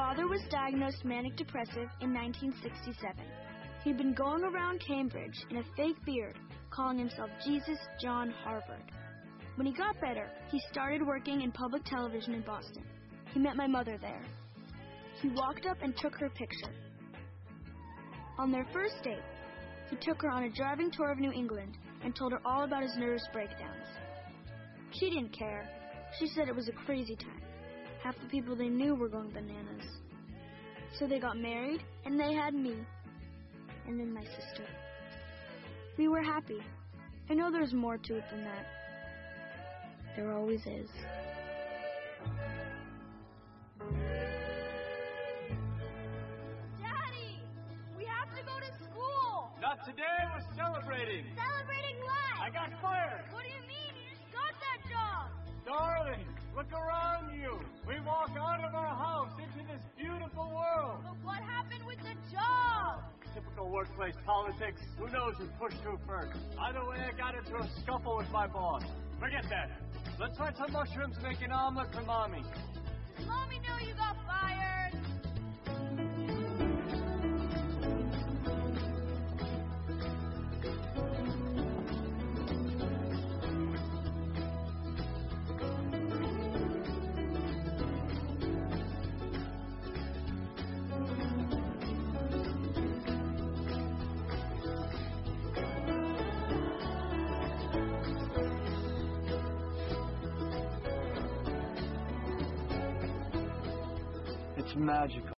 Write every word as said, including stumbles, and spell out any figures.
father was diagnosed manic-depressive in nineteen sixty-seven. He'd been going around Cambridge in a fake beard, calling himself Jesus John Harvard. When he got better, he started working in public television in Boston. He met my mother there. He walked up and took her picture. On their first date, he took her on a driving tour of New England and told her all about his nervous breakdowns. She didn't care. She said it was a crazy time. Half the people they knew were going bananas. So they got married, and they had me, and then my sister. We were happy. I know there's more to it than that. There always is. Daddy! We have to go to school! Not today, we're celebrating! Celebrating what? I got fired! What do you mean? You just got that job! Darling, look around you! We walk out of our house into this beautiful world! But what happened with the job? Typical workplace politics. Who knows who pushed who first? Either way, I got into a scuffle with my boss. Forget that. Let's find some mushrooms and make an omelet for Mommy. Does Mommy know you got fired? It's magical.